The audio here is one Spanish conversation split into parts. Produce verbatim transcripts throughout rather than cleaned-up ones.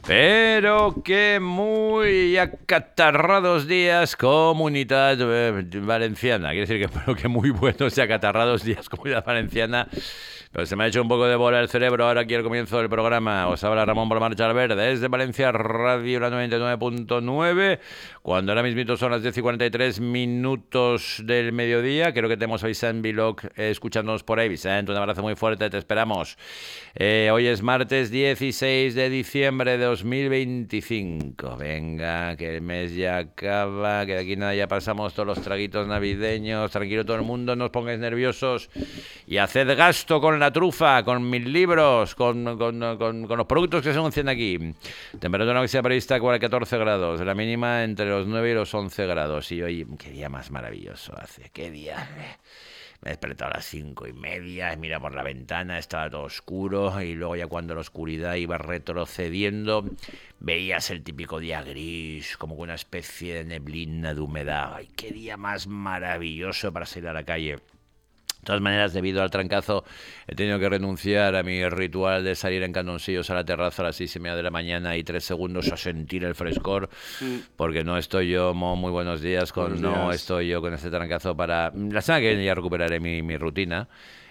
Pero que muy acatarrados días, Comunidad Valenciana. Quiere decir que, pero que muy buenos y acatarrados días, Comunidad Valenciana. Pero se me ha hecho un poco de bola el cerebro ahora aquí al comienzo del programa. Os habla Ramón por Marcha Verde desde Valencia Radio, la noventa y nueve punto nueve. Cuando ahora mismo son las diez y cuarenta y tres minutos del mediodía. Creo que tenemos a Vicent Villoc eh, escuchándonos por ahí. Vicent, un abrazo muy fuerte, te esperamos. Eh, hoy es martes dieciséis de diciembre de dos mil veinticinco. Venga, que el mes ya acaba, que de aquí nada ya pasamos todos los traguitos navideños. Tranquilo todo el mundo, no os pongáis nerviosos y haced gasto con la trufa, con mis libros, con, con, con, con los productos que se anuncian aquí. Temperatura máxima prevista a catorce grados, la mínima entre los nueve y los once grados. Y hoy, qué día más maravilloso hace, qué día. Me he despertado a las cinco y media, he mirado por la ventana, estaba todo oscuro y luego ya cuando la oscuridad iba retrocediendo veías el típico día gris, como una especie de neblina de humedad. ¡Ay, qué día más maravilloso para salir a la calle! De todas maneras, debido al trancazo, he tenido que renunciar a mi ritual de salir en candoncillos a la terraza a las seis y media de la mañana y tres segundos a sentir el frescor, porque no estoy yo, Mo, muy buenos días, con buenos días. No estoy yo con este trancazo para... La semana que viene ya recuperaré mi, mi rutina.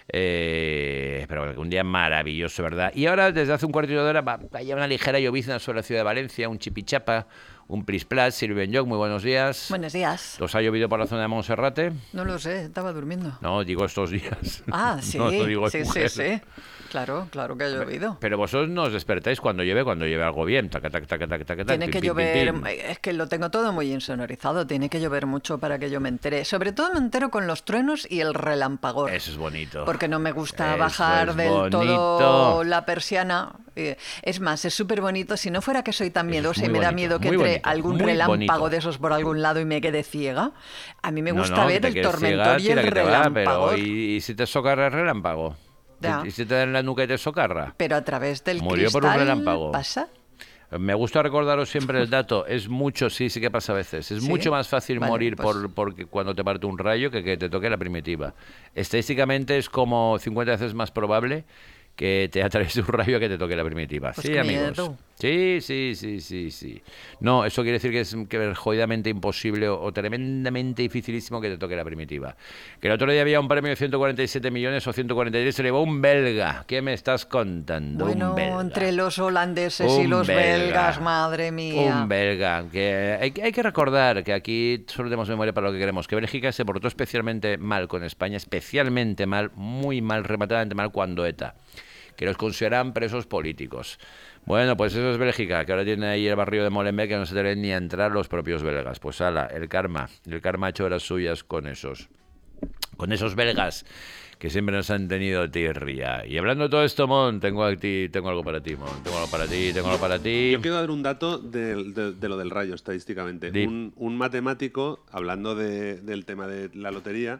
Eh, pero bueno, un día maravilloso, ¿verdad? Y ahora, desde hace un cuartito de hora, va, hay una ligera llovizna sobre la ciudad de Valencia, un chipichapa, un plis-plas. Silvia Benlloch, muy buenos días. Buenos días. ¿Os ha llovido por la zona de Monserrate? No lo sé, estaba durmiendo. No, digo estos días. Ah, sí, no, no digo sí, sí, sí. Claro, claro que ha llovido. Pero vosotros no os despertáis cuando llueve, cuando llueve algo bien. Taca, taca, taca, taca, taca, tiene pim, que pim, llover, pim, pim. Es que lo tengo todo muy insonorizado, tiene que llover mucho para que yo me entere. Sobre todo me entero con los truenos y el relampagor. Eso es bonito. Porque no me gusta Eso bajar es del bonito. todo la persiana. Es más, es súper bonito. Si no fuera que soy tan miedosa y me bonito, da miedo que muy entre bonito, algún muy relámpago bonito. de esos por algún lado y me quede ciega, a mí me No, gusta no, ver que el te quedes tormentor ciega, y el tira que te va, relámpago. pero ¿y, ¿y si te socarra el relámpago? Ya. ¿Y si te da en la nuca y te socarra? Pero a través del Murió cristal por un relámpago. pasa. Me gusta recordaros siempre el dato. Es mucho, sí, sí que pasa a veces. Es ¿Sí? mucho más fácil Vale, morir pues... por porque cuando te parte un rayo que que te toque la primitiva. Estadísticamente es como cincuenta veces más probable que te atraviese un rayo que te toque la primitiva. Pues sí, amigos. Miedo. Sí, sí, sí, sí, sí. No, eso quiere decir que es que es jodidamente imposible o, o tremendamente dificilísimo que te toque la primitiva. Que el otro día había un premio de ciento cuarenta y siete millones o ciento cuarenta y tres, se le llevó un belga. ¿Qué me estás contando? Bueno, un belga. entre los holandeses un y los belga. belgas, madre mía. Un belga. Que hay, hay que recordar que aquí solo tenemos memoria para lo que queremos. Que Bélgica se portó especialmente mal con España, especialmente mal, muy mal, rematadamente mal cuando ETA, que los consideran presos políticos. Bueno, pues eso es Bélgica, que ahora tiene ahí el barrio de Molenbeek que no se deben ni a entrar los propios belgas. Pues ala, el karma, el karma ha hecho las suyas con esos, con esos belgas que siempre nos han tenido tirria. Y hablando de todo esto, Mon, tengo a ti, tengo algo para ti, Mon, tengo algo para ti, tengo algo para ti. Yo quiero dar un dato de, de, de lo del rayo estadísticamente. Un, un matemático, hablando de, del tema de la lotería,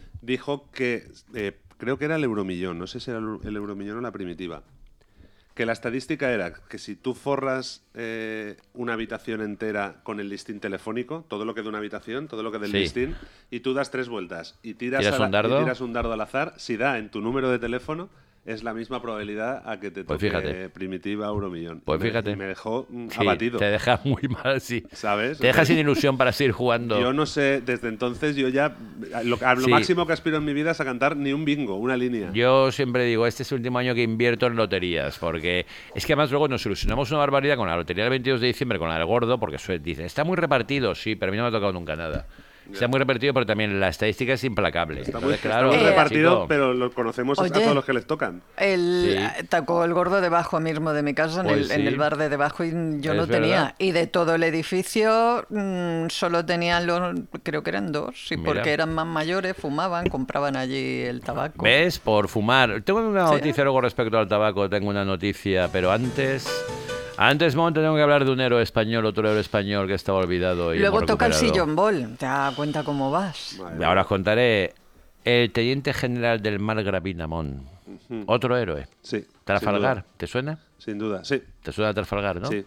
dijo que, eh, creo que era el euromillón, no sé si era el euromillón o la primitiva, que la estadística era que si tú forras eh, una habitación entera con el listín telefónico, todo lo que de una habitación, todo lo que del sí. listín, y tú das tres vueltas y tiras, ¿Tiras a la, un dardo? y tiras un dardo al azar, si da en tu número de teléfono, es la misma probabilidad a que te Pues toque fíjate. Euromillón. Euromillón. Pues Y me, fíjate. y me dejó mm, Sí, abatido. te deja muy mal, sí. ¿Sabes? Te deja sin ilusión para seguir jugando. Yo no sé, desde entonces yo ya, lo, a lo Sí. máximo que aspiro en mi vida es a cantar ni un bingo, una línea. Yo siempre digo, este es el último año que invierto en loterías, porque es que además luego nos ilusionamos una barbaridad con la lotería del veintidós de diciembre, con la del gordo, porque suele- dicen, está muy repartido, sí, pero a mí no me ha tocado nunca nada. Está muy repartido, pero también la estadística es implacable. Está muy, Entonces, claro, está muy eh, repartido, chico, pero lo conocemos Oye. a todos los que les tocan. El, Sí. Tocó el gordo debajo mismo de mi casa, en, Pues el, en sí. el bar de debajo, y yo Es no tenía. verdad. Y de todo el edificio mmm, solo tenían los, creo que eran dos, y Mira. porque eran más mayores, fumaban, compraban allí el tabaco. ¿Ves? Por fumar. Tengo una Sí. noticia luego respecto al tabaco, tengo una noticia, pero antes... Antes, Mon, tengo que hablar de un héroe español, otro héroe español que estaba olvidado y Luego hemos toca el recuperado. sillón bol, te das cuenta cómo vas. Madre Ahora mía. os contaré el teniente general del mar Gravina, Mon. Otro héroe. Sí. Trafalgar, sin duda. ¿te suena? Sin duda, sí. ¿Te suena Trafalgar, no? Sí.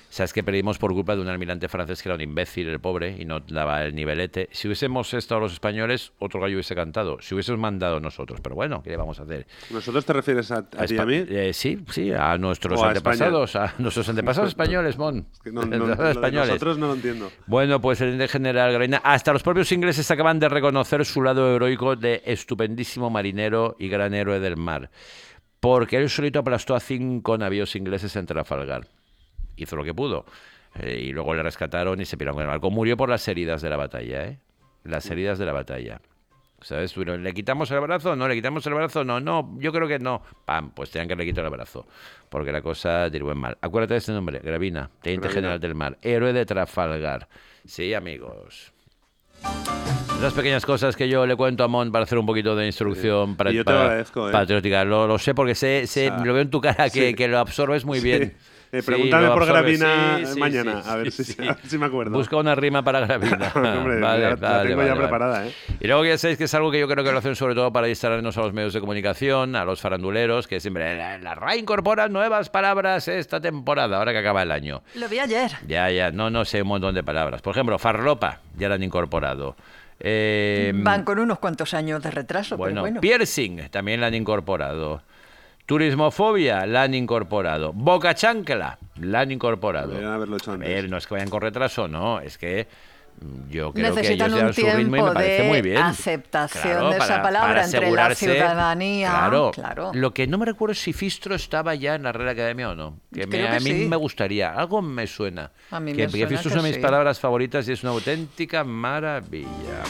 Sabes que perdimos por culpa de un almirante francés que era un imbécil, el pobre, y no daba el nivelete. Si hubiésemos estado los españoles, otro gallo hubiese cantado. Si hubiésemos mandado nosotros. Pero bueno, ¿qué le vamos a hacer? ¿Nosotros te refieres a, a, a ti y a mí? Eh, sí, sí, a nuestros antepasados. A, a nuestros antepasados españoles, Mon. Es que no, no, no, españoles. Nosotros no lo entiendo. Bueno, pues el general Gravina. Hasta los propios ingleses acaban de reconocer su lado heroico de estupendísimo marinero y gran héroe del mar. Porque él solito aplastó a cinco navíos ingleses en Trafalgar. Hizo lo que pudo. Eh, y luego le rescataron y se piraron con el barco. Murió por las heridas de la batalla, ¿eh? Las heridas de la batalla. ¿Sabes? ¿Le quitamos el brazo? No, ¿le quitamos el brazo? No, no, yo creo que no. Pam, pues tenían que le quitar el brazo. Porque la cosa tiró en mal. Acuérdate de este nombre, Gravina, Teniente Gravina. General del Mar, héroe de Trafalgar. Sí, amigos. Esas pequeñas cosas que yo le cuento a Mon para hacer un poquito de instrucción sí. para, yo te para, agradezco, ¿eh? patriótica. Lo, lo sé porque sé, sé o sea, lo veo en tu cara que, sí. que lo absorbes muy bien. Sí. Eh, pregúntame sí, por Gravina sí, sí, mañana, sí, sí, a, ver si, sí. a ver si me acuerdo. Busca una rima para Gravina. Hombre, vale, la, vale, la tengo vale, ya vale. preparada. ¿eh? Y luego ya sabéis que es algo que yo creo que lo hacen sobre todo para distraernos a los medios de comunicación, a los faranduleros, que siempre la, la R A E incorpora nuevas palabras esta temporada, ahora que acaba el año. Lo vi ayer. Ya, ya, no, no sé, un montón de palabras. Por ejemplo, farlopa, ya la han incorporado. Eh, Van con unos cuantos años de retraso, bueno, pero bueno. Piercing, también la han incorporado. Turismofobia, la han incorporado. Boca chancla, la han incorporado. Deberían haberlo hecho antes. A ver, no es que vayan con retraso, no, es que yo creo necesitan que ellos un su ritmo y me parece muy bien. Aceptación claro, de esa para, palabra para entre la ciudadanía. Claro, claro. Lo que no me recuerdo es si Fistro estaba ya en la Real Academia o no. Que, me, que a mí sí. me gustaría, algo me suena. A mí que, me que suena Fistro que son mis sí. palabras favoritas y es una auténtica maravilla.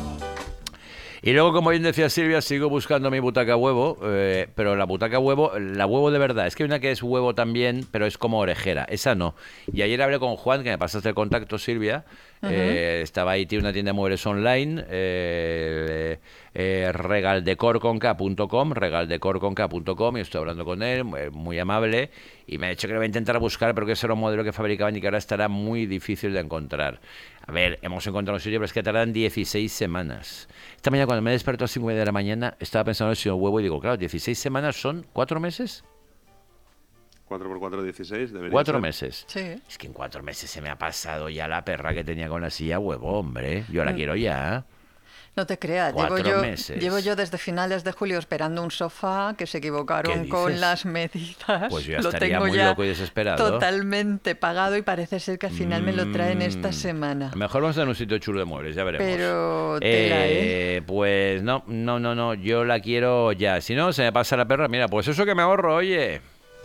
Y luego, como bien decía Silvia, sigo buscando mi butaca huevo, eh, pero la butaca huevo, la huevo de verdad, es que hay una que es huevo también, pero es como orejera, esa no. Y ayer hablé con Juan, que me pasaste el contacto, Silvia, uh-huh. eh, estaba ahí, tiene una tienda de muebles online, eh, eh, regaldecorconca punto com, regaldecorconca punto com, y estoy hablando con él, muy, muy amable, y me ha dicho que lo voy a intentar buscar, pero que ese era un modelo que fabricaban y que ahora estará muy difícil de encontrar. A ver, hemos encontrado un sitio, pero es que tardan dieciséis semanas. Esta mañana cuando me despertó a las cinco y media de la mañana, estaba pensando en el señor huevo y digo, claro, dieciséis semanas son cuatro meses. cuatro por cuatro, dieciséis, debería Cuatro ser. meses. Sí. Es que en cuatro meses se me ha pasado ya la perra que tenía con la silla huevo, hombre. Yo la mm. quiero ya. No te creas, llevo yo, llevo yo desde finales de julio esperando un sofá que se equivocaron con las medidas. Pues yo ya lo estaría tengo muy ya loco y desesperado. Totalmente pagado y parece ser que al final mm. me lo traen esta semana. A lo mejor vamos a tener un sitio chulo de muebles, ya veremos. Pero tela, eh, ¿eh? Pues no, no, no, no, yo la quiero ya. Si no, se me pasa la perra. Mira, pues eso que me ahorro, oye.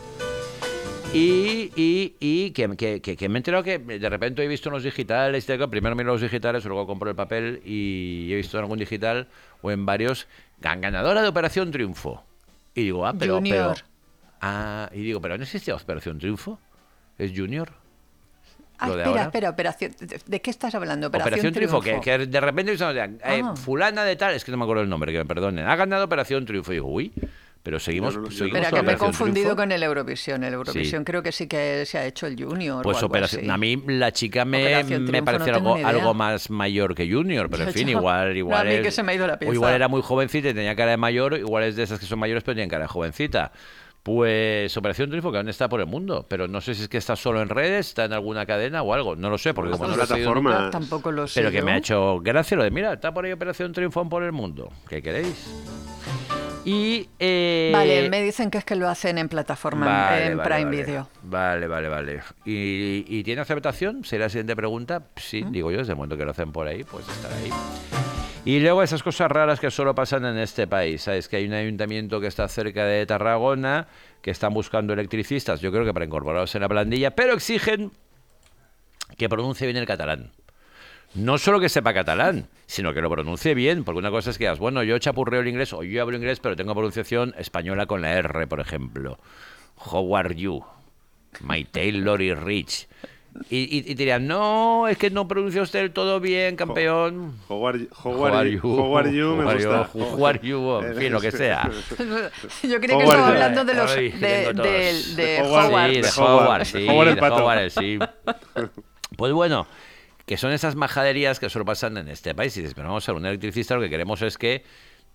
Y, y, y que, que, que, que me he enterado que de repente he visto unos digitales, primero miro los digitales, luego compro el papel y he visto en algún digital o en varios, ganadora de Operación Triunfo. Y digo, ah, pero... Junior. pero ah, y digo, ¿pero no existía Operación Triunfo? ¿Es Junior? Ah, espera, ahora? espera, operación. ¿De, ¿De qué estás hablando? Operación, Operación Triunfo, Triunfo. Que, que de repente eh, ah. fulana de tal, es que no me acuerdo el nombre, que me perdonen, ha ganado Operación Triunfo. Y digo, uy... Pero seguimos, no, no, seguimos Espera, con que me he confundido Triunfo. con el Eurovisión. El Eurovisión sí. creo que sí que se ha hecho el Junior. Pues o algo operación, así. A mí la chica me, me parece no algo, algo más mayor que Junior, pero en fin, yo, igual, igual no, a mí es, que se me ha ido la o igual era muy jovencita y tenía cara de mayor, igual es de esas que son mayores pero tienen cara de jovencita. Pues Operación Triunfo, que aún está por el mundo, pero no sé si es que está solo en redes, está en alguna cadena o algo, no lo sé, porque como no lo he seguido nunca, tampoco lo sé. Pero que yo. me ha hecho gracia lo de, mira, está por ahí Operación Triunfo por el mundo, ¿qué queréis? Y, eh... Vale, me dicen que es que lo hacen en plataforma, vale, en vale, Prime vale. Video. Vale, vale, vale. ¿Y, ¿Y tiene aceptación? ¿Sería la siguiente pregunta? Sí, ¿Mm? digo yo, desde el momento que lo hacen por ahí, pues estará ahí. Y luego esas cosas raras que solo pasan en este país, ¿sabes? Que hay un ayuntamiento que está cerca de Tarragona, que están buscando electricistas, yo creo que para incorporarlos en la plantilla, pero exigen que pronuncie bien el catalán. No solo que sepa catalán, sino que lo pronuncie bien, porque una cosa es que digas, bueno, yo chapurreo el inglés o yo hablo inglés, pero tengo pronunciación española con la R, por ejemplo. How are you? My Taylor is rich. Y, y, y te dirían, no, es que no pronuncia usted del todo bien, campeón. How are you? How are you? How are you? Me gusta. How are you? En fin, lo que sea. Yo creía que estaba hablando de los Ay, de, de, de, de Howard. Sí, de Howard, sí, Howard el de pato. Howard, sí. Pues bueno, que son esas majaderías que solo pasan en este país. Y dices, pero vamos a ver, un electricista lo que queremos es que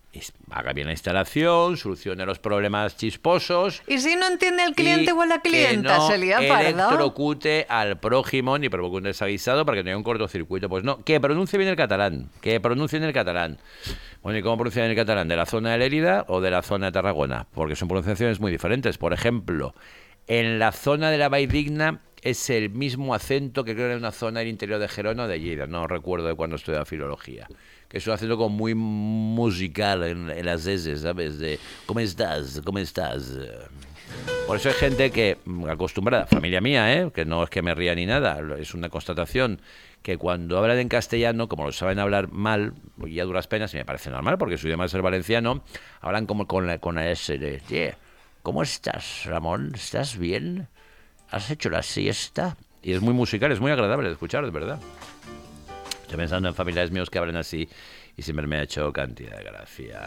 haga bien la instalación, solucione los problemas chisposos. Y si no entiende el cliente o la clienta, no se lía parda. electrocute al prójimo ni provoque un desaguisado para que no haya un cortocircuito. Pues no, que pronuncie bien el catalán, que pronuncie bien el catalán. Bueno, ¿y cómo pronuncia bien el catalán? ¿De la zona de Lérida o de la zona de Tarragona? Porque son pronunciaciones muy diferentes. Por ejemplo, en la zona de la Valldigna es el mismo acento que creo que en una zona del interior de Gerona o de Lleida, no recuerdo de cuándo estudiaba filología, que es un acento como muy musical en, en las S, ¿sabes? De ¿cómo estás? ¿Cómo estás? Por eso hay gente que acostumbrada, familia mía, ¿eh? Que no es que me ría ni nada, es una constatación, que cuando hablan en castellano, como lo saben hablar mal, y a duras penas, y me parece normal, porque su idioma es el valenciano, hablan como con la, con la S de, yeah, ¿cómo estás, Ramón? ¿Estás bien? ¿Has hecho la siesta? Y es muy musical, es muy agradable de escuchar, de verdad. Estoy pensando en familiares míos que hablan así y siempre me ha hecho cantidad de gracia.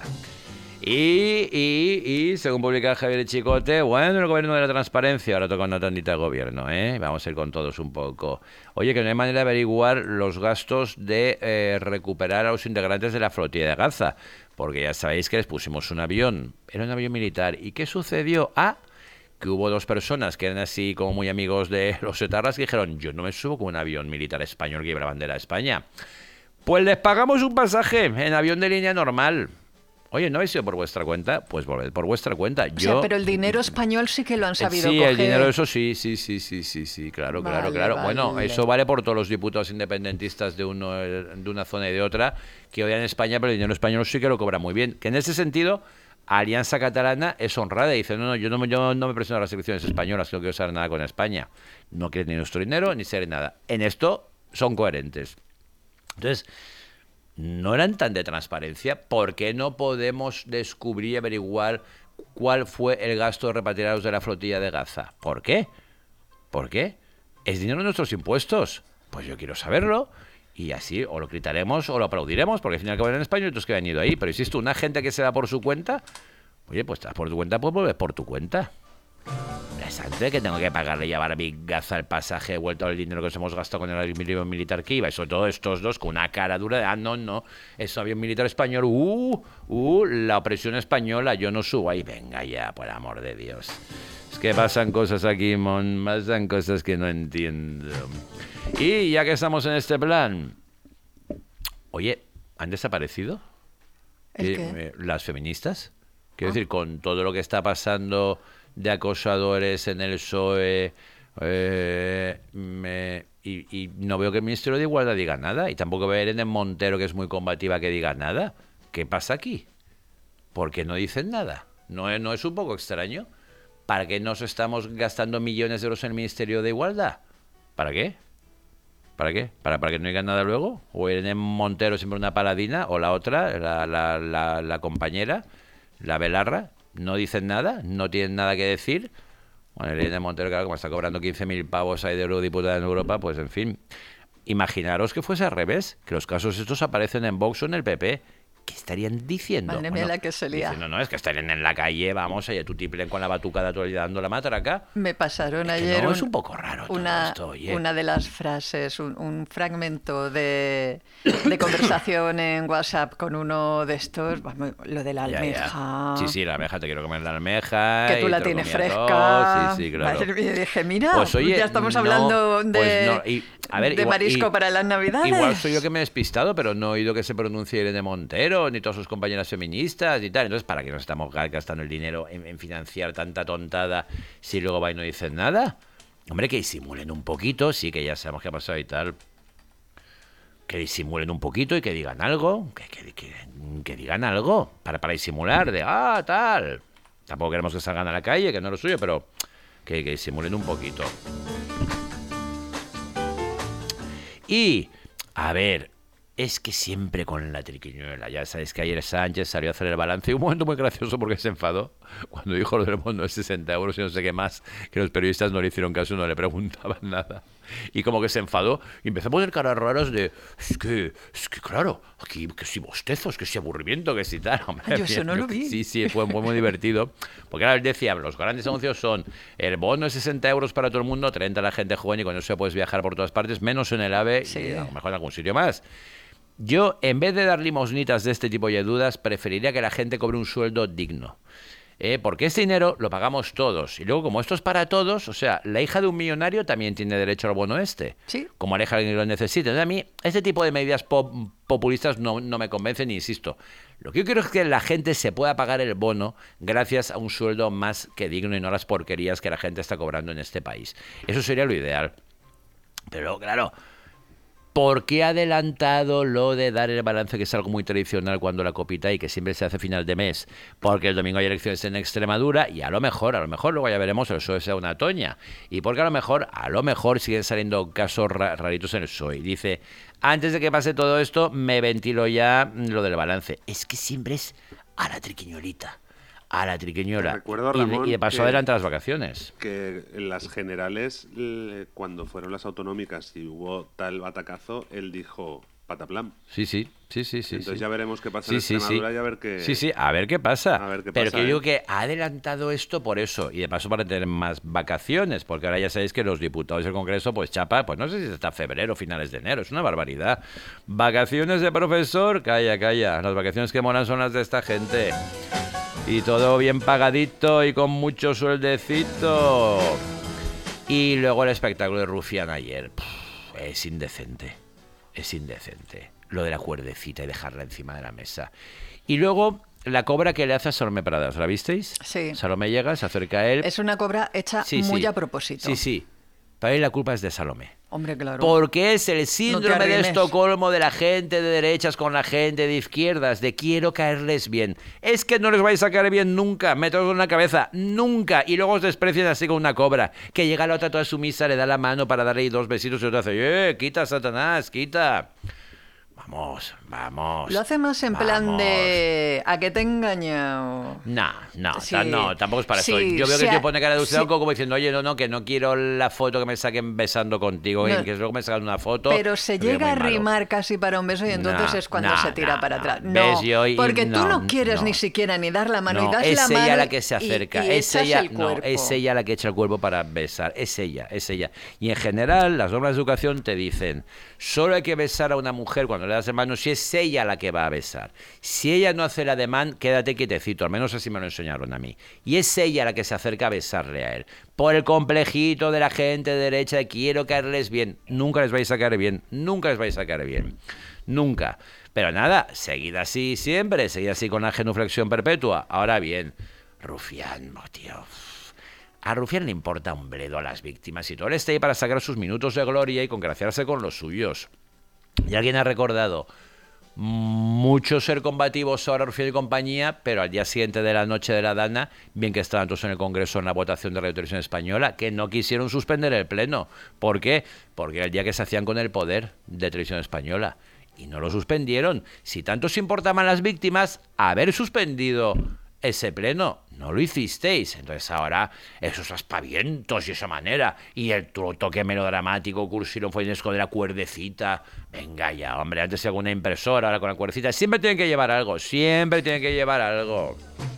Y, y, y, según publica Javier Chicote, bueno, el gobierno de la transparencia, ahora toca una tandita de gobierno, ¿eh? Vamos a ir con todos un poco. Oye, que no hay manera de averiguar los gastos de eh, recuperar a los integrantes de la flotilla de Gaza, porque ya sabéis que les pusimos un avión, era un avión militar. ¿Y qué sucedió? Ah, que hubo dos personas que eran así como muy amigos de los etarras que dijeron, yo no me subo con un avión militar español que lleva la bandera de España. Pues les pagamos un pasaje en avión de línea normal. Oye, ¿no habéis sido por vuestra cuenta? Pues volved por vuestra cuenta. Yo, o sea, pero el dinero español sí que lo han sabido sí, coger. Sí, el dinero, eso sí, sí, sí, sí, sí, sí, claro, vale, claro, claro. Vale. Bueno, eso vale por todos los diputados independentistas de, uno, de una zona y de otra que odian España, pero el dinero español sí que lo cobra muy bien. Que en ese sentido, Alianza Catalana es honrada y dice, no, no, yo no, yo no me presiono a las elecciones españolas, no quiero saber nada con España. No quieren ni nuestro dinero ni ser nada. En esto son coherentes. Entonces, no eran tan de transparencia. ¿Por qué no podemos descubrir y averiguar cuál fue el gasto de repatriados de la flotilla de Gaza? ¿Por qué? ¿Por qué? ¿Es dinero de nuestros impuestos? Pues yo quiero saberlo. Y así o lo gritaremos o lo aplaudiremos, porque al final acaban en España y otros que han ido ahí. Pero insisto, una gente que se da por su cuenta, oye, pues estás por tu cuenta, pues vuelves por tu cuenta. Es antes que tengo que pagarle y llevar a mi Gaza el pasaje de vuelta al dinero que nos hemos gastado con el avión militar que iba. Y sobre todo estos dos con una cara dura de, ah, no, no, es avión militar español, uh, uh, la opresión española, yo no subo ahí. Venga ya, por amor de Dios. Es que pasan cosas aquí, mon, pasan cosas que no entiendo. Y ya que estamos en este plan, oye, ¿han desaparecido ¿El qué? Eh, las feministas? Quiero ah. decir, con todo lo que está pasando de acosadores en el P S O E, eh, me, y, y no veo que el Ministerio de Igualdad diga nada, y tampoco veo a Irene Montero, que es muy combativa, que diga nada. ¿Qué pasa aquí? ¿Por qué no dicen nada? ¿No, no es un poco extraño? ¿Para qué nos estamos gastando millones de euros en el Ministerio de Igualdad? ¿Para qué? ¿Para qué? ¿Para, para que no digan nada luego? ¿O Irene Montero siempre una paladina? ¿O la otra, la, la, la, la compañera, la Belarra? ¿No dicen nada? ¿No tienen nada que decir? Bueno, Irene Montero, claro, como está cobrando quince mil pavos ahí de eurodiputada en Europa, pues en fin. Imaginaros que fuese al revés, que los casos estos aparecen en Vox o en el P P. ¿Qué estarían diciendo? Madre mía, bueno, la que se lía. Diciendo, no, es que estarían en la calle, vamos, allá tú tiplen con la batucada todo el día dando la matraca. Me pasaron es ayer no, un, es un poco raro una, todo esto, oye. Una de las frases, un, un fragmento de, de conversación en WhatsApp con uno de estos, bueno, lo de la almeja. Ya, ya. Sí, sí, la almeja, te quiero comer la almeja. Que tú la tienes fresca. Todo. Sí, sí, claro. Madre mía, dije, mira, pues, oye, ya estamos no, hablando de, pues no, y, a ver, de igual, marisco y, para las Navidades. Igual soy yo que me he despistado, pero no he oído que se pronuncie Irene Montero, ni todas sus compañeras feministas y tal. Entonces, ¿para qué nos estamos gastando el dinero en, en financiar tanta tontada si luego va y no dicen nada? Hombre, que disimulen un poquito, sí, que ya sabemos qué ha pasado y tal. Que disimulen un poquito y que digan algo, que, que, que, que digan algo para, para disimular de, ah, tal. Tampoco queremos que salgan a la calle, que no es lo suyo, pero que, que disimulen un poquito. Y, a ver, es que siempre con la triquiñuela. Ya sabéis que ayer Sánchez salió a hacer el balance y un momento muy gracioso porque se enfadó cuando dijo lo del bono de sesenta euros y no sé qué más, que los periodistas no le hicieron caso, no le preguntaban nada. Y como que se enfadó y empezó a poner caras raras de, es que, es que claro, aquí que si bostezos, que si aburrimiento, que si tal. Hombre, Yo eso no lo vi. Sí, sí, fue muy, muy divertido. Porque ahora él decía, los grandes anuncios son el bono de sesenta euros para todo el mundo, treinta a la gente joven y con eso puedes viajar por todas partes, menos en el AVE sí. y a lo mejor en algún sitio más. Yo, en vez de dar limosnitas de este tipo de dudas, preferiría que la gente cobre un sueldo digno. Eh, porque este dinero lo pagamos todos. Y luego, como esto es para todos, o sea, la hija de un millonario también tiene derecho al bono este. Sí. Como la hija que lo necesita. Entonces, a mí, este tipo de medidas pop populistas no, no me convencen, insisto. Lo que yo quiero es que la gente se pueda pagar el bono gracias a un sueldo más que digno y no las porquerías que la gente está cobrando en este país. Eso sería lo ideal. Pero, claro... ¿Por qué ha adelantado lo de dar el balance, que es algo muy tradicional cuando la copita y que siempre se hace final de mes? Porque el domingo hay elecciones en Extremadura y a lo mejor, a lo mejor luego ya veremos el P S O E sea una toña. Y porque a lo mejor, a lo mejor siguen saliendo casos ra raritos en el P S O E. Dice, antes de que pase todo esto, me ventilo ya lo del balance. Es que siempre es a la triquiñolita. A la triquiñola. Recuerdo, Ramón, y, de, y de paso que, adelanta las vacaciones. Que en las generales, cuando fueron las autonómicas y hubo tal batacazo, él dijo pataplam. Sí, sí, sí, sí, sí. Entonces sí. ya veremos qué pasa sí, en Extremadura sí, sí. y a ver qué... Sí, sí, a ver qué pasa. A ver qué Pero pasa, que ¿eh? digo que ha adelantado esto por eso. Y de paso para tener más vacaciones. Porque ahora ya sabéis que los diputados del Congreso, pues chapa, pues no sé si es hasta febrero, finales de enero. Es una barbaridad. Vacaciones de profesor, calla, calla. Las vacaciones que molan son las de esta gente. Y todo bien pagadito y con mucho sueldecito. Y luego el espectáculo de Rufián ayer. Pff, es indecente. Es indecente. Lo de la cuerdecita y dejarla encima de la mesa. Y luego la cobra que le hace a Salomé Pradas. ¿La visteis? Sí. Salomé llega, se acerca a él. Es una cobra hecha sí, muy sí. a propósito. Sí, sí. Para él la culpa es de Salomé. Hombre, claro. Porque es el síndrome no de Estocolmo de la gente de derechas con la gente de izquierdas, de quiero caerles bien. Es que no les vais a caer bien nunca, meteros en la cabeza, nunca. Y luego os desprecian así con una cobra, que llega la otra toda sumisa, le da la mano para darle dos besitos y otra hace, ¡eh, quita, Satanás, quita! Vamos, vamos. Lo hace más en vamos. plan de ¿a qué te he engañado? No, no, Sí. no, tampoco es para Sí, eso. Yo veo que sí, el tío pone cara de sí. como diciendo, oye, no, no, que no quiero la foto que me saquen besando contigo, No. que luego me sacan una foto. Pero se porque llega a muy malo. rimar casi para un beso y entonces No, es cuando no, se tira no, para no. atrás. ¿Ves? No, Yo y- porque tú no, no quieres no. ni siquiera ni dar la mano No, y das es la mano ella la que se y- acerca, y es echas ella, el no, cuerpo. es ella la que echa el cuerpo para besar, es ella, es ella. Y en general, las normas de educación te dicen, solo hay que besar a una mujer cuando le das de mano si es ella la que va a besar. Si ella no hace el ademán, quédate quietecito, al menos así me lo enseñaron a mí. Y es ella la que se acerca a besarle a él. Por el complejito de la gente de derecha de quiero caerles bien. Nunca les vais a caer bien, nunca les vais a caer bien. Nunca. Pero nada, seguid así siempre, seguid así con la genuflexión perpetua. Ahora bien, Rufián, oh, tío... A Rufián le importa un bledo a las víctimas y todo. Él está ahí para sacar sus minutos de gloria y congraciarse con los suyos. Y alguien ha recordado mucho ser combativos ahora Rufián y compañía, pero al día siguiente de la noche de la Dana, bien que estaban todos en el Congreso en la votación de Radio Televisión Española, que no quisieron suspender el pleno. ¿Por qué? Porque era el día que se hacían con el poder de Televisión Española. Y no lo suspendieron. Si tanto os importaban las víctimas, haber suspendido ese pleno, no lo hicisteis. Entonces ahora esos aspavientos y esa manera y el toque melodramático cursilonfoinesco de la cuerdecita, venga ya, hombre, antes se hago una impresora, ahora con la cuerdecita, siempre tienen que llevar algo, siempre tienen que llevar algo.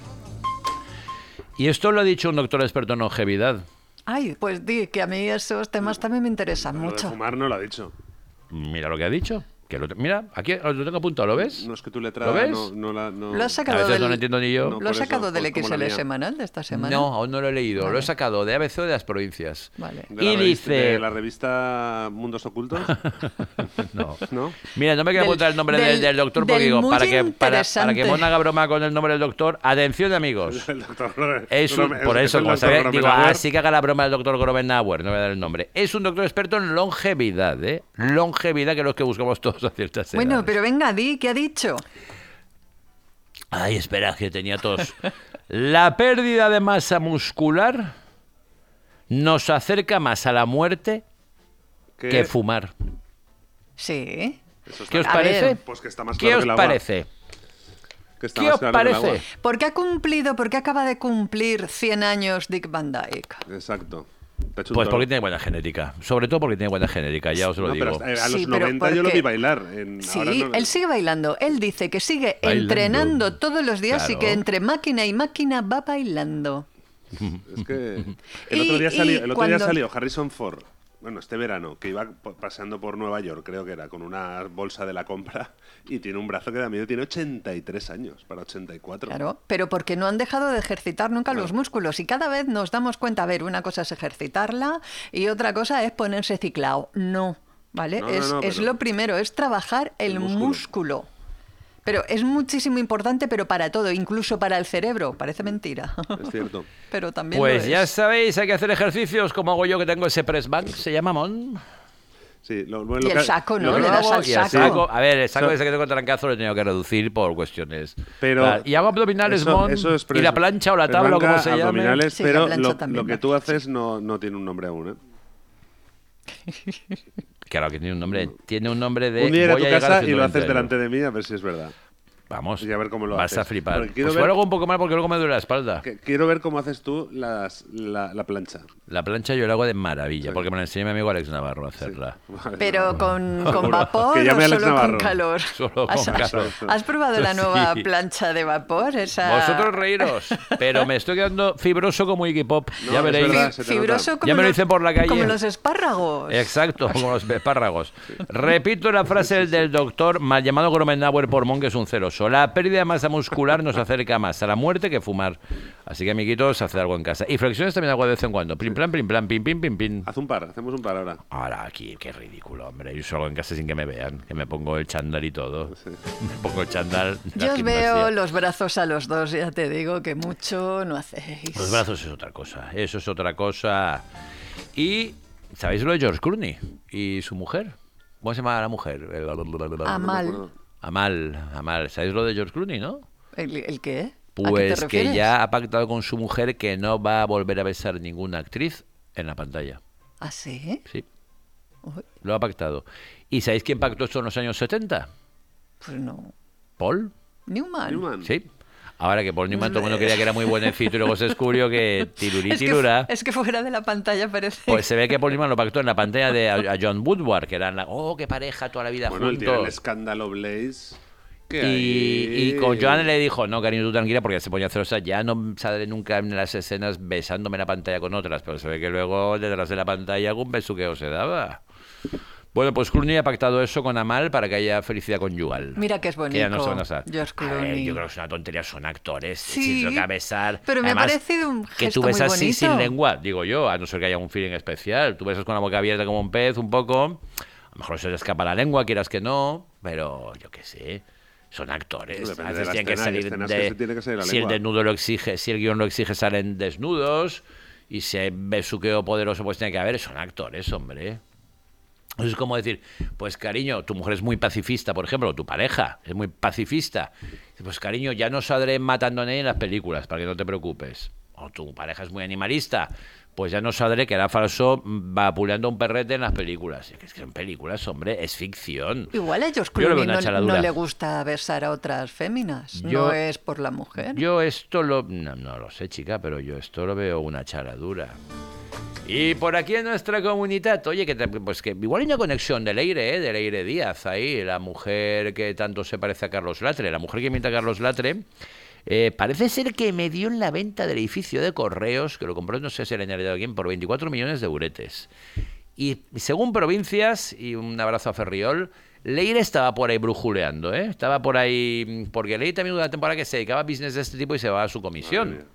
Y esto lo ha dicho un doctor experto en longevidad. Ay, pues di que a mí esos temas también me interesan Lo de mucho. fumar no lo ha dicho. Mira lo que ha dicho. Que lo, mira, aquí lo tengo apuntado, ¿lo ves? No es que tu letra ¿Lo ves? no, no la... No... Lo has A sacado veces del, no lo entiendo ni yo. No, ¿Lo has por sacado eso, del pues, como X la L mía. semanal de esta semana? No, aún no lo he leído. Vale. Lo he sacado de A B C o de las provincias. Vale. ¿De Y la revista- dice- de la revista Mundos Ocultos? No. ¿No? Mira, no me quiero Del- apuntar el nombre del, del- del doctor del porque digo, muy para que, para, para interesante. que Mona haga broma con el nombre del doctor, atención amigos. El doctor Es un- Gromen- por es eso, el como doctor sabe, digo, Gromenauer. así que haga la broma del doctor Gromenauer, no voy a dar el nombre. Es un doctor experto en longevidad, ¿eh? Longevidad, que es lo que buscamos todos a ciertas edades. Bueno, pero venga, di, ¿qué ha dicho? Ay, espera, que tenía tos. La pérdida de masa muscular nos acerca más a la muerte ¿Qué? que fumar. Sí. Eso está ¿Qué os A parece? ver. Pues que está más ¿Qué claro os que el agua. parece? Que está ¿Qué más os claro que el parece? agua. ¿Por qué ha cumplido, por qué acaba de cumplir cien años Dick Van Dyke? Exacto. Te ha hecho un Pues toro. porque tiene buena genética. Sobre todo porque tiene buena genética, ya os lo No, digo. pero hasta- a los Sí, pero noventa yo lo porque- vi bailar. En, Sí, ahora no- él sigue bailando. Él dice que sigue Bailando. entrenando todos los días y Claro. que entre máquina y máquina va bailando. Es que el Y- otro día y salió, el otro día cuando- salió Harrison Ford bueno, este verano, que iba paseando por Nueva York, creo que era, con una bolsa de la compra, y tiene un brazo que da miedo, tiene ochenta y tres años, para ochenta y cuatro. Claro, pero porque no han dejado de ejercitar nunca claro. los músculos, y cada vez nos damos cuenta, a ver, una cosa es ejercitarla, y otra cosa es ponerse ciclao. No, ¿vale? No, es, no, no, es lo primero, es trabajar el, el músculo. músculo. Pero es muchísimo importante, pero para todo, incluso para el cerebro. Parece mentira. Es cierto. Pero también Pues lo es. ya sabéis, hay que hacer ejercicios como hago yo, que tengo ese press bank, se llama Mon. Sí, lo, lo y el saco, ¿no? Lo Le das al saco. saco. A ver, el saco ese que tengo trancazo lo he tenido que reducir por cuestiones. Pero claro, y hago abdominales, eso, Mon, eso es y la plancha o la tabla, o como se llame. Sí, pero la lo, también, lo que tú haces no, no tiene un nombre aún, ¿eh? Claro que tiene un nombre. Tiene un nombre de... Un día ir a tu casa y lo haces entero. delante de mí a ver si es verdad. Vamos, y a ver cómo lo vas haces. a flipar. Pues ver... luego un poco mal porque luego me duele la espalda. Que, quiero ver cómo haces tú las, la, la plancha. La plancha yo la hago de maravilla, sí. porque me la enseñó mi amigo Alex Navarro a hacerla. Sí. Vale, pero no. con, con vapor o solo Navarro. con calor. Solo ¿Has, con calor. ¿Has probado la nueva sí. plancha de vapor? Esa... Vosotros reíros, pero me estoy quedando fibroso como Iggy Pop. No, ya veréis. Verdad, fibroso como ya me lo los, dicen por la calle. Como los espárragos. Exacto, como los espárragos. Repito la frase del doctor mal llamado Gromenauer por Mon, que es un celoso. La pérdida de masa muscular nos acerca más a la muerte que fumar. Así que, amiguitos, haced algo en casa. Y flexiones también hago de vez en cuando. Plim, plan, plim, plan, pim, pim, pim, pim. Haz un par, hacemos un par ahora. Ahora aquí, qué ridículo, hombre. Yo solo en casa sin que me vean. Que me pongo el chándal y todo. Sí. Me pongo el chándal. Yo os veo los brazos a los dos, ya te digo que mucho no hacéis. Los brazos es otra cosa. Eso es otra cosa. Y, ¿sabéis lo de George Clooney y su mujer? ¿Cómo se llama la mujer? Amal. Amal, Amal. ¿Sabéis lo de George Clooney, no? ¿El, el qué? Pues ¿A qué te que ya ha pactado con su mujer que no va a volver a besar ninguna actriz en la pantalla. ¿Ah, sí? Sí. Uy. Lo ha pactado. ¿Y sabéis quién pactó esto en los años setenta? Pues no. ¿Paul? Newman. Newman. Sí. Ahora que Paul Newman todo el mundo creía que era muy buenecito y luego se descubrió que tirurí es tirura. Que, es que fuera de la pantalla parece. Pues se ve que Paul Newman lo pactó en la pantalla de a, a John Woodward, que eran la, oh, qué pareja toda la vida bueno, juntos. Bueno, el escándalo Blaze. Y, y con Joan le dijo, no, cariño, tú tranquila, porque se ponía celosa, ya no saldré nunca en las escenas besándome en la pantalla con otras, pero se ve que luego detrás de la pantalla algún besuqueo se daba. Bueno, pues Clooney ha pactado eso con Amal para que haya felicidad conyugal. Mira que es bonito. Que ya no se van a usar. George Clooney. A ver, yo creo que es una tontería, son actores. Sí, si toca besar. Pero me Además, ha parecido un gesto que tú besas muy así bonito. sin lengua, digo yo, a no ser que haya un feeling especial. Tú besas con la boca abierta como un pez, un poco. A lo mejor se te escapa la lengua, quieras que no, pero yo qué sé. Son actores. A veces tienen que salir de. Que tiene que salir la si lengua. el desnudo lo exige, si el guión lo exige, salen desnudos. Y si hay besuqueo poderoso, pues tiene que haber. Son actores, hombre. Eso es como decir, pues cariño, tu mujer es muy pacifista, por ejemplo, o tu pareja es muy pacifista. Pues cariño, ya no saldré matando a nadie en las películas, para que no te preocupes. O tu pareja es muy animalista, pues ya no saldré, que era falso, vapuleando a un perrete en las películas. Es que son películas, hombre, es ficción. Igual a George Clooney no, no le gusta besar a otras féminas, yo, no es por la mujer. Yo esto lo... No, no lo sé, chica, pero yo esto lo veo una charadura. Y por aquí en nuestra comunidad, oye, que te, pues que igual hay una conexión de Leire, ¿eh? de Leire Díaz, ahí, la mujer que tanto se parece a Carlos Latre, la mujer que imita a Carlos Latre, eh, parece ser que me dio en la venta del edificio de correos, que lo compró, no sé si le han heredado a alguien, por veinticuatro millones de euretes. Y según provincias, y un abrazo a Ferriol, Leire estaba por ahí brujuleando, ¿eh? Estaba por ahí, porque Leire también una temporada que se dedicaba a business de este tipo y se va a su comisión.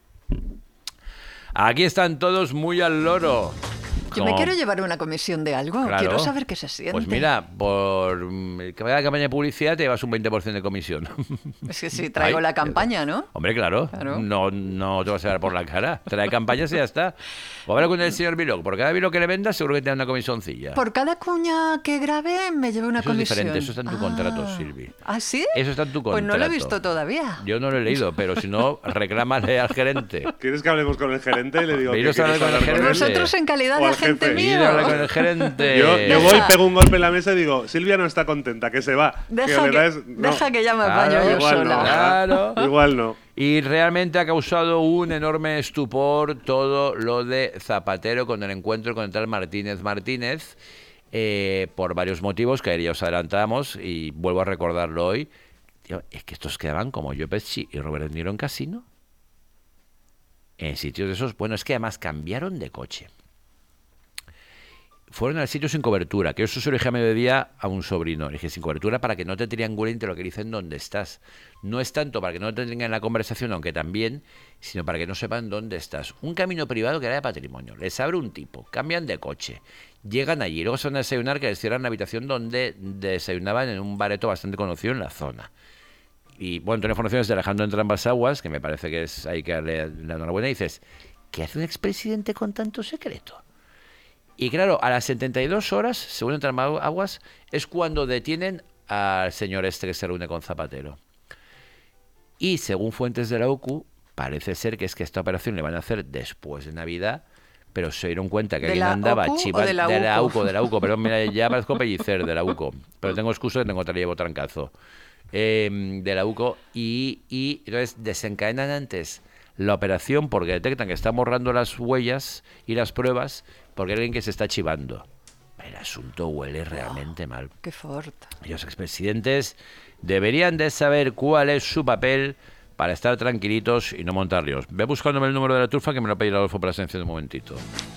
Aquí están todos muy al loro. Yo me quiero llevar una comisión de algo. Claro. Quiero saber qué se siente. Pues mira, por que vaya la campaña de publicidad te llevas un veinte por ciento de comisión. Es que si traigo Ay, la campaña, ¿no? Hombre, claro. claro. No, no te vas a dar por la cara. Trae campañas y ya está. O habla con el señor Vilog. Por cada Vilog que le vendas, seguro que te da una comisioncilla. Por cada cuña que grabe, me llevo una eso comisión. Es diferente. Eso está en tu ah. contrato, Silvi. ¿Ah, sí? Eso está en tu contrato. Pues no lo he visto todavía. Yo no lo he leído, pero si no, reclámale al gerente. ¿Quieres que hablemos con el gerente? Le digo que quieres hablar con el gerente. Vosotros en calidad de agente mío. Con el gerente. Yo, yo voy, pego un golpe en la mesa y digo, Silvia no está contenta, que se va. Deja que, que, es, no. deja que ya me apaño claro, yo igual sola. No, claro. Igual no. Y realmente ha causado un enorme estupor todo lo de Zapatero con el encuentro con el tal Martínez Martínez, eh, por varios motivos que ayer ya os adelantamos y vuelvo a recordarlo hoy. Tío, es que estos quedaban como Joe Pesci y Robert De Niro en casino. En sitios de esos, bueno, es que además cambiaron de coche. fueron al sitio sin cobertura, que eso se lo dije a mediodía a un sobrino. Le dije, sin cobertura para que no te triangulen y te lo que dicen dónde estás. No es tanto para que no te tengan la conversación, aunque también, sino para que no sepan dónde estás. Un camino privado que era de patrimonio. Les abre un tipo, cambian de coche, llegan allí, luego se van a desayunar, que les cierran la habitación donde desayunaban en un bareto bastante conocido en la zona. Y bueno, tengo informaciones de Alejandro Entrambas-Aguas, que me parece que es hay que darle la enhorabuena, y dices, ¿qué hace un expresidente con tanto secreto? Y claro, a las setenta y dos horas, según Entrambas-Aguas, es cuando detienen al señor este que se reúne con Zapatero. Y según fuentes de la U C U, parece ser que es que esta operación le van a hacer después de Navidad, pero se dieron cuenta que alguien andaba chivando de, de la U C O, de la U C O, pero mira, ya parezco pellicer de la U C O, pero tengo excusa que tengo que llevo trancazo. Eh, de la U C O y, y entonces desencadenan antes la operación porque detectan que están borrando las huellas y las pruebas porque hay alguien que se está chivando. El asunto huele realmente oh, mal. Qué fuerte. Y los expresidentes deberían de saber cuál es su papel para estar tranquilitos y no montar líos. Ve buscándome el número de la turfa que me lo ha pedido Adolfo para la atención de un momentito.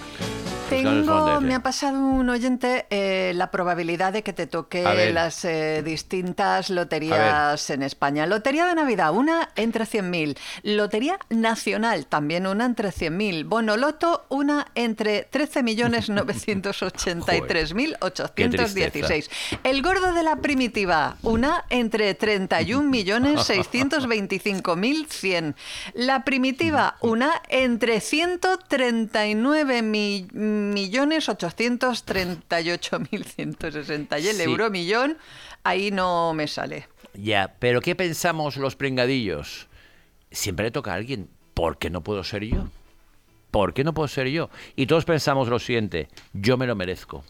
Tengo, me ha pasado un oyente eh, la probabilidad de que te toque las eh, distintas loterías en España. Lotería de Navidad, una entre cien mil. Lotería Nacional, también una entre cien mil. Bonoloto, una entre trece millones novecientos ochenta y tres mil ochocientos dieciséis. El Gordo de la Primitiva, una entre treinta y un millones seiscientos veinticinco mil cien. La Primitiva, una entre ciento treinta y nueve millones millones ochocientos treinta y ocho mil ciento sesenta y el sí. Euromillón ahí no me sale. Ya, pero ¿qué pensamos los pringadillos? Siempre le toca a alguien. ¿Por qué no puedo ser yo? ¿Por qué no puedo ser yo? Y todos pensamos lo siguiente: yo me lo merezco.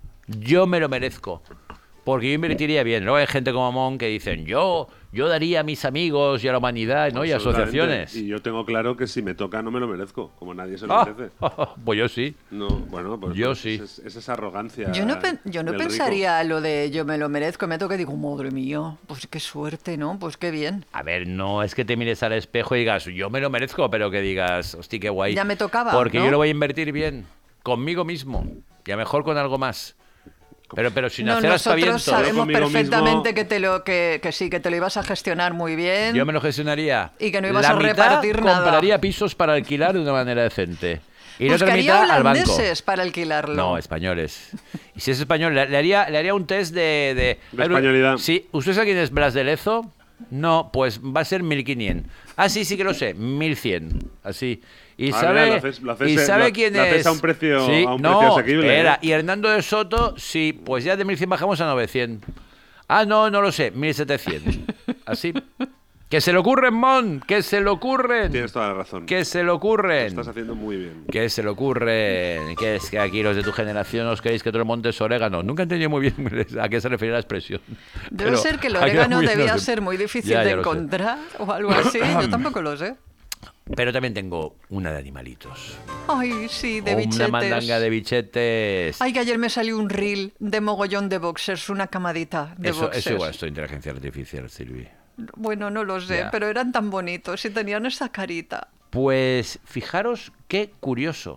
Yo me lo merezco. Porque yo invertiría bien. Luego hay gente como Mon que dicen, yo, yo daría a mis amigos y a la humanidad, ¿no? Y a asociaciones. Y yo tengo claro que si me toca no me lo merezco, como nadie se lo oh, merece. Oh, oh, pues yo sí. No, bueno, pues yo pues sí. Es, es esa arrogancia. Yo no, pe yo no pensaría rico. Lo de yo me lo merezco, me toca y digo, madre mía, pues qué suerte, ¿no? Pues qué bien. A ver, no es que te mires al espejo y digas, yo me lo merezco, pero que digas, hostia, qué guay. Ya me tocaba, Porque ¿no? yo lo voy a invertir bien, conmigo mismo, y a mejor con algo más. Pero, pero sin no, hacer aspavientos. Nosotros sabemos perfectamente mismo... que, te lo, que, que sí, que te lo ibas a gestionar muy bien. Yo me lo gestionaría. Y que no ibas la a repartir mitad nada. Compraría pisos para alquilar de una manera decente. Y la otra mitad al banco. Para alquilarlo. No, españoles. Y si es español, le, le, haría, le haría un test de... De, de españolidad. Sí, ¿usted sabe quién es Blas de Lezo? No, pues va a ser mil quinientos. Ah, sí, sí que lo sé, mil cien. Así. Y ah, sabe, mira, lo haces, lo haces, y sabe lo, quién lo haces es. a un precio, sí, a un no, precio asequible. Era. ¿eh? Y Hernando de Soto, sí, pues ya de mil cien bajamos a novecientos. Ah, no, no lo sé, mil setecientos. Así. Que se le ocurren, Mon, que se le ocurren. Tienes toda la razón. Que se le ocurren. Lo estás haciendo muy bien. Que se le ocurren. Que es que aquí los de tu generación os creéis que todo el monte es orégano. Nunca entendí muy bien a qué se refiere la expresión. Debe Pero ser que el orégano debía ser muy difícil ya, ya de encontrar o algo así. Yo tampoco lo sé. Pero también tengo una de animalitos. Ay, sí, de o bichetes. Una mandanga de bichetes. Ay, que ayer me salió un reel de mogollón de boxers, una camadita de eso, boxers. Eso igual es inteligencia artificial, Silvi. Bueno, no lo sé, ya. Pero eran tan bonitos y tenían esa carita. Pues fijaros qué curioso.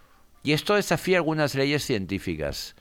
Y esto desafía algunas leyes científicas.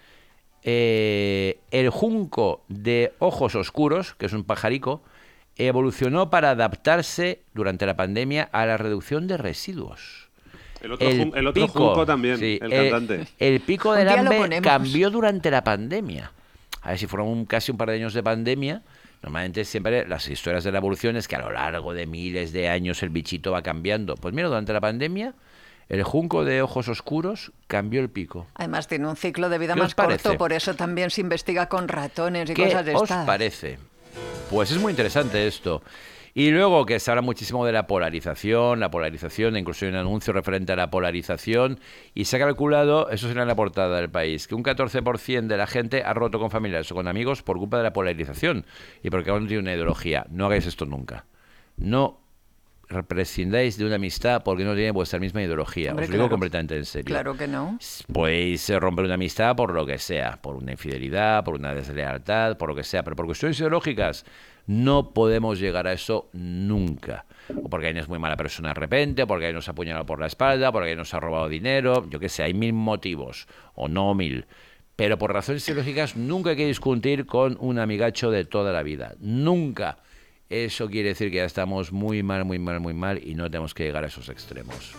Eh, el junco de ojos oscuros, que es un pajarico, evolucionó para adaptarse durante la pandemia a la reducción de residuos. El otro, el jun el otro pico, junco también, sí, el, el cantante. El pico del hambre cambió durante la pandemia. A ver si fueron un, casi un par de años de pandemia. Normalmente siempre las historias de la evolución es que a lo largo de miles de años el bichito va cambiando. Pues mira, durante la pandemia el junco de ojos oscuros cambió el pico. Además tiene un ciclo de vida más corto, por eso también se investiga con ratones y ¿Qué cosas de os estas. parece? Pues es muy interesante esto. Y luego que se habla muchísimo de la polarización, la polarización, incluso hay un anuncio referente a la polarización, y se ha calculado, eso será en la portada del País, que un catorce por ciento de la gente ha roto con familiares o con amigos por culpa de la polarización y porque aún no tiene una ideología. No hagáis esto nunca. No prescindáis de una amistad porque no tiene vuestra misma ideología. Hombre, Os lo digo claro, completamente en serio. Claro que no. Podéis romper una amistad por lo que sea, por una infidelidad, por una deslealtad, por lo que sea, pero por cuestiones ideológicas no podemos llegar a eso nunca. O porque alguien es muy mala persona de repente, o porque alguien nos ha apuñalado por la espalda, porque alguien nos ha robado dinero, yo qué sé, hay mil motivos, o no mil. Pero por razones psicológicas nunca hay que discutir con un amigacho de toda la vida. Nunca. Eso quiere decir que ya estamos muy mal, muy mal, muy mal y no tenemos que llegar a esos extremos.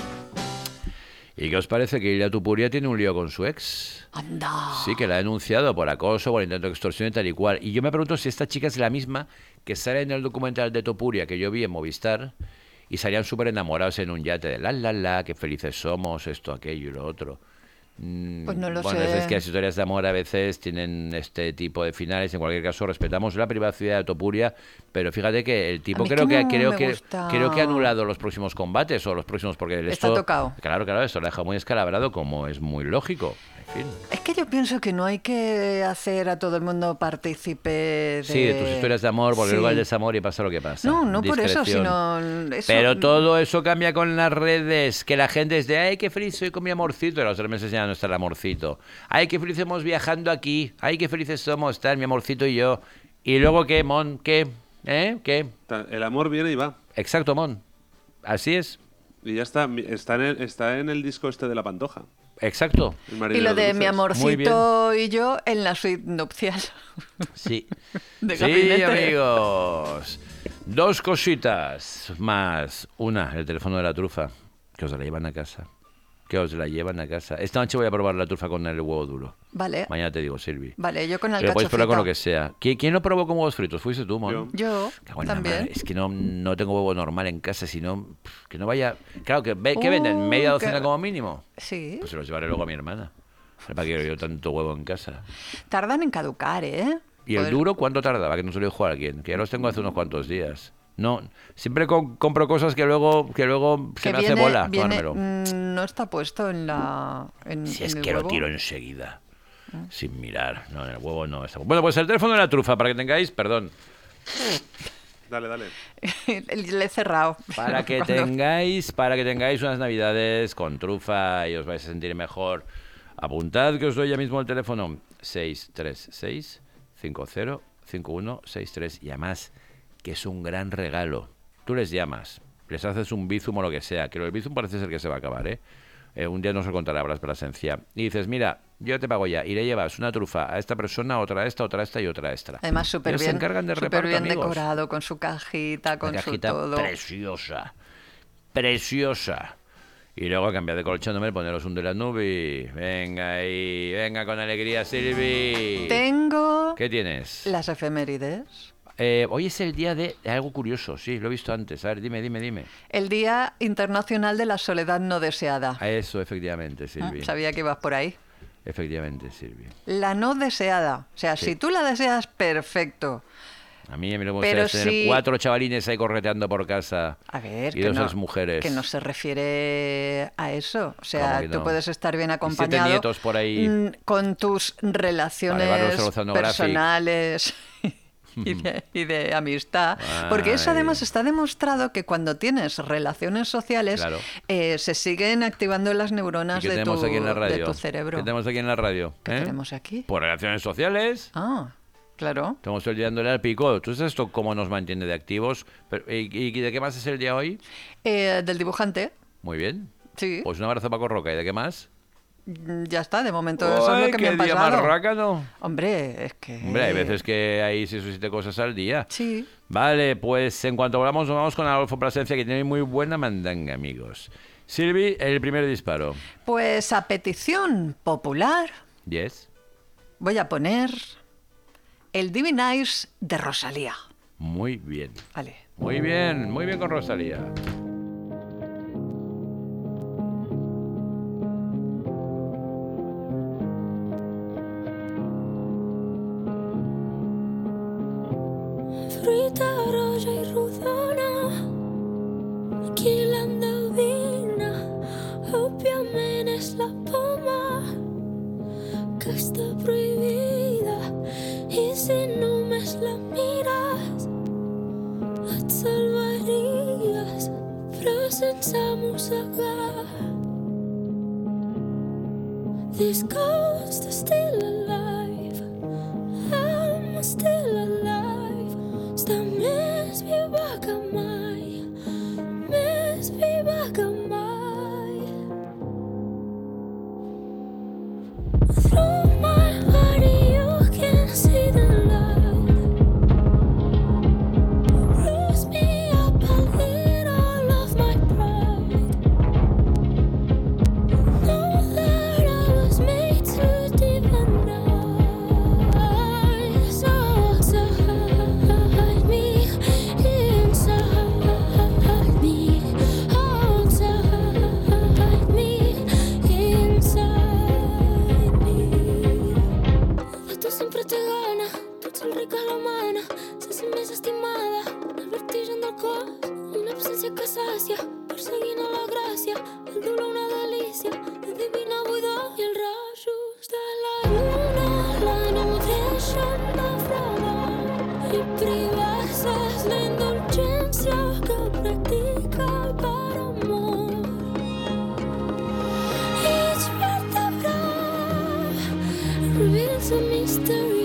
¿Y qué os parece que Ilia Topuria tiene un lío con su ex? ¡Anda! Sí, que la ha denunciado por acoso, por intento de extorsión y tal y cual. Y yo me pregunto si esta chica es la misma que sale en el documental de Topuria que yo vi en Movistar y salían súper enamorados en un yate de la, la, la, qué felices somos, esto, aquello y lo otro. Pues no lo bueno, sé. es que las historias de amor a veces tienen este tipo de finales. En cualquier caso, respetamos la privacidad de Topuria, pero fíjate que el tipo creo que, no creo me que gusta. creo que ha anulado los próximos combates o los próximos porque esto, Está tocado. Claro, claro, eso lo deja muy escalabrado, como es muy lógico. En fin. Es que yo pienso que no hay que hacer a todo el mundo partícipe de... Sí, de tus historias de amor, porque Sí. luego el desamor y pasa lo que pasa. No, no por eso, Discreción. sino... Eso... Pero todo eso cambia con las redes, que la gente es de, ay, qué feliz soy con mi amorcito, y a los tres meses ya no está el amorcito. Ay, qué felices somos viajando aquí, ay, qué felices somos, están mi amorcito y yo. Y luego, ¿qué, Mon? ¿Qué? ¿Eh? ¿Qué? El amor viene y va. Exacto, Mon. Así es. Y ya está, está en el, está en el disco este de La Pantoja. Exacto. El Y marinero lo de mi luces. amorcito y yo en la suite nupcial. Sí. De Sí, gabinete. amigos. Dos cositas más. Una, el teléfono de la trufa, que os la llevan a casa. Que os la llevan a casa. Esta noche voy a probar la trufa con el huevo duro. Vale. Mañana te digo, Silvi. Vale, yo con el Pero puedes cacho probar con frito. lo que sea. ¿Quién, quién lo probó con huevos fritos? ¿Fuiste tú, Mon? Yo. Yo Cago en la también. madre. Es que no, no tengo huevo normal en casa, sino pff, que no vaya... Claro, que, ve, ¿qué Uh, venden? ¿Media docena que- como mínimo? Sí. Pues se los llevaré luego a mi hermana. ¿Para qué quiero yo tanto huevo en casa? Tardan en caducar, ¿eh? ¿Y el Pues- duro cuánto tardaba? Que no se lo dijo a alguien. Que ya los tengo hace unos cuantos días. No, siempre com- compro cosas que luego que luego se que me viene, hace bola viene- tomármelo. mm, no está puesto en la en, Si en es el que huevo. lo tiro enseguida, sin mirar. No, en el huevo no está. Bueno, pues el teléfono de la trufa, para que tengáis, perdón, Dale, dale. Le he cerrado. para que Cuando- tengáis, para que tengáis unas navidades con trufa y os vais a sentir mejor. Apuntad que os doy ya mismo el teléfono seis tres seis, cinco cero, cinco uno seis tres y además que es un gran regalo. Tú les llamas, les haces un bizum o lo que sea, que el bizum parece ser que se va a acabar, ¿eh? Eh, un día nos lo contará Blas Plasencia. Y dices, mira, yo te pago ya, y le llevas una trufa a esta persona, otra a esta, otra a esta y otra a esta. Además, súper Ellos se bien, encargan de súper reparto, bien amigos. decorado, con su cajita, con Una su cajita todo. preciosa, preciosa. Y luego cambiar de colchón, hombre, poneros un de la nube. Venga ahí, venga con alegría, Silvi. Tengo ¿Qué tienes? las efemérides. Eh, hoy es el día de algo curioso, sí, lo he visto antes. A ver, dime, dime, dime. El Día Internacional de la Soledad No Deseada. A eso, efectivamente, Ah, Silvi. Sabía que ibas por ahí. Efectivamente, Silvi. La no deseada. O sea, Sí. si tú la deseas, perfecto. A mí me lo Pero gusta tener sí- cuatro chavalines ahí correteando por casa. A ver, Y que dos no, exmujeres. que no se refiere a eso. O sea, ¿Cómo que tú no? puedes estar bien siete acompañado nietos por ahí. mm, con tus llevarlos relaciones al Oceanographic. personales y de, y de amistad. Porque eso Ay. además está demostrado que cuando tienes relaciones sociales Claro. eh, se siguen activando las ¿Y neuronas qué de tu, tenemos aquí en la de radio? tu cerebro. ¿Qué tenemos aquí en la radio? ¿Qué ¿Eh? tenemos aquí? Por relaciones sociales. Ah, claro. Estamos todo el día dándole al pico. ¿Tú sabes esto cómo nos mantiene de activos? Pero, ¿y, y de qué más es el día hoy? Eh, del dibujante, Muy bien. sí. Pues un abrazo para Paco Roca. ¿Y de qué más? Mm, Ya está, de momento eso es ¡Ay, lo que me qué ha día pasado. más rácano! Hombre, es que... Hombre, hay veces que hay seis o siete cosas al día. Sí. Vale, pues en cuanto volvamos, nos vamos con Adolfo Plasencia, que tiene muy buena mandanga, amigos. Silvi, el primer disparo. Pues a petición popular Yes. voy a poner el Divinize de Rosalía. Muy bien. Vale. Muy bien, muy bien con Rosalía. Fruita roja i rodona, qui l'endevina, òbviament és la poma que està prohibida, i si només la mires et salvaries, però sense mossegar. This ghost is still alive, I'm still alive. Està més viva que mai, més viva que mai. Through my sacia, perseguint a la gràcia, el dolor una delícia, la divina buidor i els rajos de la lluna. La neu deixa naufragar i privar-se la indulgència que practica per amor. Each vertebra reveals a mystery.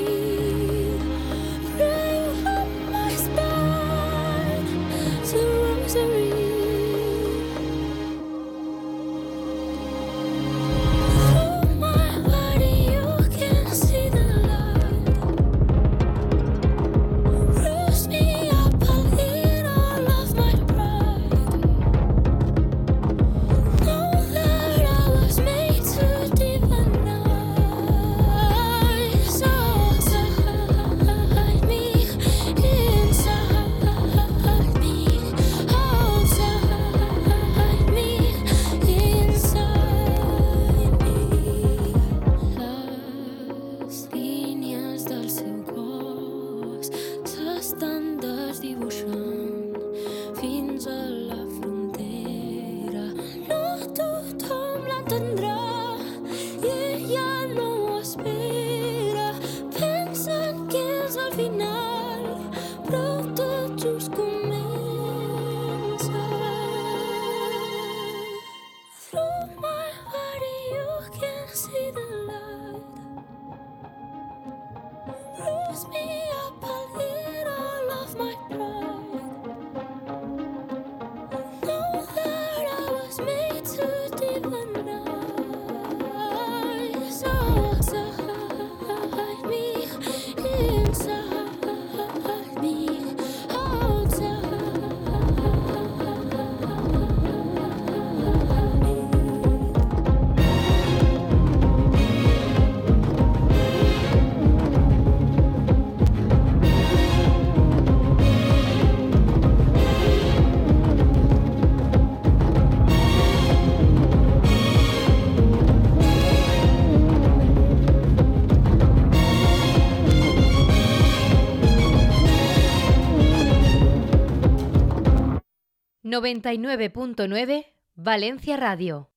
noventa y nueve punto nueve Valencia Radio.